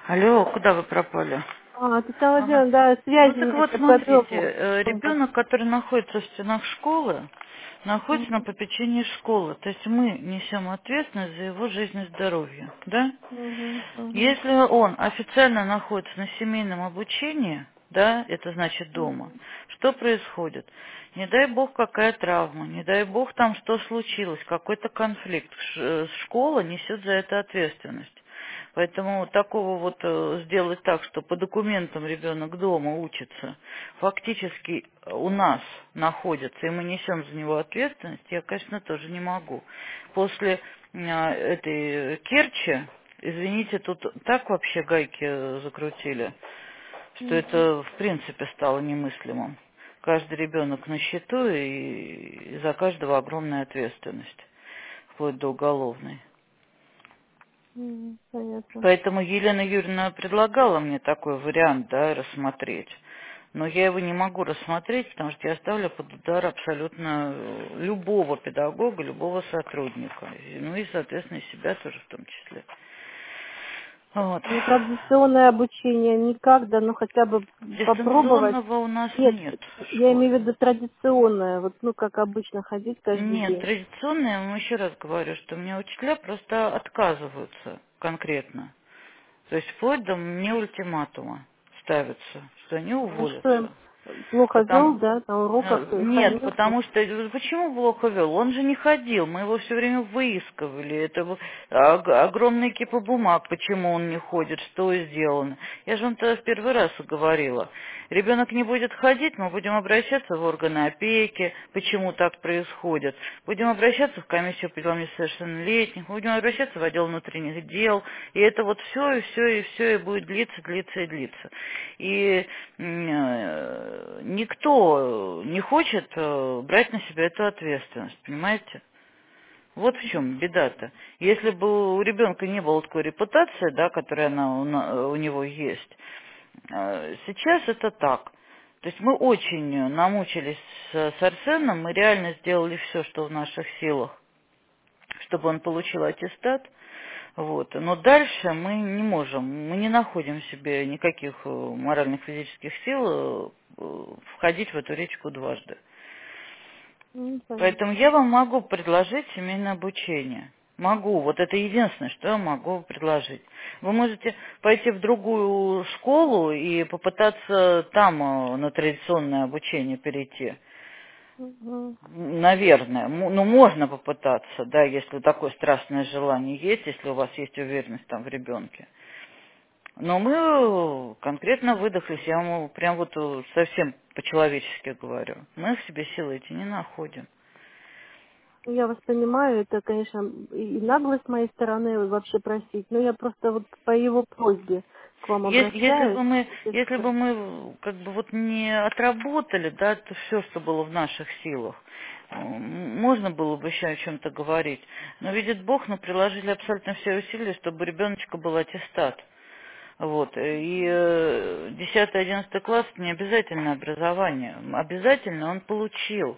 Алло, куда вы пропали? Татьяна Ага. Владимировна, да, Ну связи так нет, вот, так смотрите, подробно. ребенок, который находится в стенах школы, находится на попечении школы. То есть мы несем ответственность за его жизнь и здоровье, да? Если он официально находится на семейном обучении, да, это значит дома, что происходит? Не дай бог какая травма, не дай бог там что случилось, какой-то конфликт. Школа несет за это ответственность. Поэтому такого вот сделать так, что по документам ребенок дома учится, фактически у нас находится, и мы несем за него ответственность, я, конечно, тоже не могу. После этой Керчи, извините, тут так вообще гайки закрутили, что это в принципе стало немыслимым. Каждый ребенок на счету, и за каждого огромная ответственность, вплоть до уголовной. Понятно. Поэтому Елена Юрьевна предлагала мне такой вариант, да, рассмотреть. Но я его не могу рассмотреть, потому что я ставлю под удар абсолютно любого педагога, любого сотрудника. Ну и, соответственно, и себя тоже в том числе. Вот. Нетрадиционное обучение никак, да, ну хотя бы попробовать. Дистанционного у нас Нет, нет в я имею школе. в виду традиционное, вот, ну, как обычно ходить каждый Нет, день. традиционное, еще раз говорю, что мне учителя просто отказываются конкретно. То есть вплоть до мне ультиматума ставится, что они Ну что, уволятся. им плохо вел, Потому, да, на уроках и нет, хамил. потому что почему плохо вел? Он же не ходил, мы его все время выискивали. Это огромные кипы бумаг, почему он не ходит, что сделано. Я же вам тогда в первый раз говорила. Ребенок не будет ходить, мы будем обращаться в органы опеки, почему так происходит. Будем обращаться в комиссию по делам несовершеннолетних, будем обращаться в отдел внутренних дел. И это вот все, и все, и все, и будет длиться, длиться и длиться. И никто не хочет брать на себя эту ответственность, понимаете? Вот в чем беда-то. Если бы у ребенка не было такой репутации, да, которая у него есть, сейчас это так. То есть мы очень намучились с Арсеном, мы реально сделали все, что в наших силах, чтобы он получил аттестат. Вот. Но дальше мы не можем, мы не находим в себе никаких моральных, физических сил входить в эту речку дважды. Понятно. Поэтому я вам могу предложить семейное обучение. Могу. Вот это единственное, что я могу предложить. Вы можете пойти в другую школу и попытаться там на традиционное обучение перейти. Наверное. Ну, можно попытаться, да, если такое страстное желание есть, если у вас есть уверенность там в ребенке. Но мы конкретно выдохлись, я вам прям вот совсем по-человечески говорю. Мы в себе силы эти не находим. Я вас понимаю, это, конечно, и наглость с моей стороны вообще просить, но я просто вот по его просьбе к вам Если обращаюсь. бы мы, если бы мы как бы вот не отработали, да, то все, что было в наших силах, можно было бы еще о чем-то говорить. Но видит Бог, мы приложили абсолютно все усилия, чтобы у ребеночка был аттестат. Вот. И 10-11 класс это не обязательно образование. Обязательно он получил.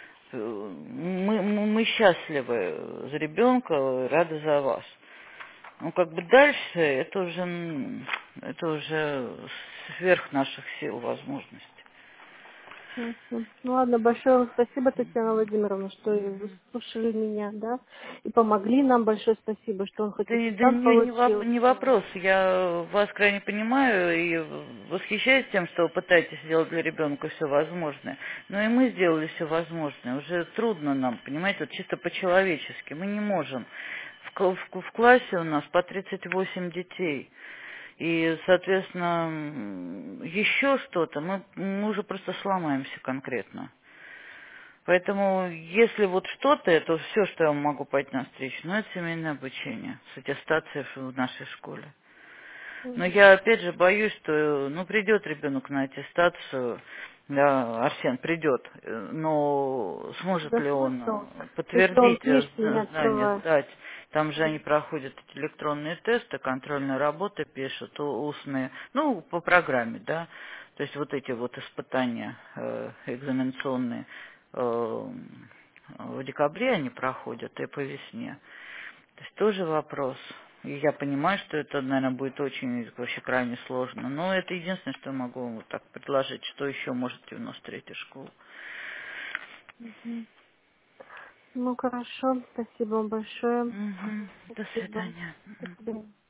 Мы счастливы за ребенка, рады за вас. Ну, как бы дальше это уже сверх наших сил возможностей. Ясно. Ну ладно, большое вам спасибо, Татьяна Владимировна, что и выслушали меня, да, и помогли нам. Большое спасибо, что он хоть Да аттестат не, получил. не вопрос. Я вас крайне понимаю и восхищаюсь тем, что вы пытаетесь сделать для ребенка все возможное. Но и мы сделали все возможное. Уже трудно нам, понимаете, вот чисто по-человечески. Мы не можем. В классе у нас по 38 детей. И, соответственно, еще что-то, мы уже просто сломаемся конкретно. Поэтому, если вот что-то, это все, что я вам могу пойти навстречу, но это семейное обучение с аттестацией в нашей школе. Но я опять же боюсь, что придет ребенок на аттестацию, да, Арсен придет, но сможет Да ли он смысл, если он подтвердить книжки не знания, открывает. сдать? Там же они проходят эти электронные тесты, контрольные работы пишут, устные, по программе, да, то есть вот эти вот испытания экзаменационные в декабре они проходят и по весне. То есть тоже вопрос. И я понимаю, что это, наверное, будет очень вообще крайне сложно. Но это единственное, что я могу вот так предложить, что еще может 93-я школа. Мгм. Ну, хорошо. Спасибо вам большое. Мгм. До Спасибо. свидания. До свидания.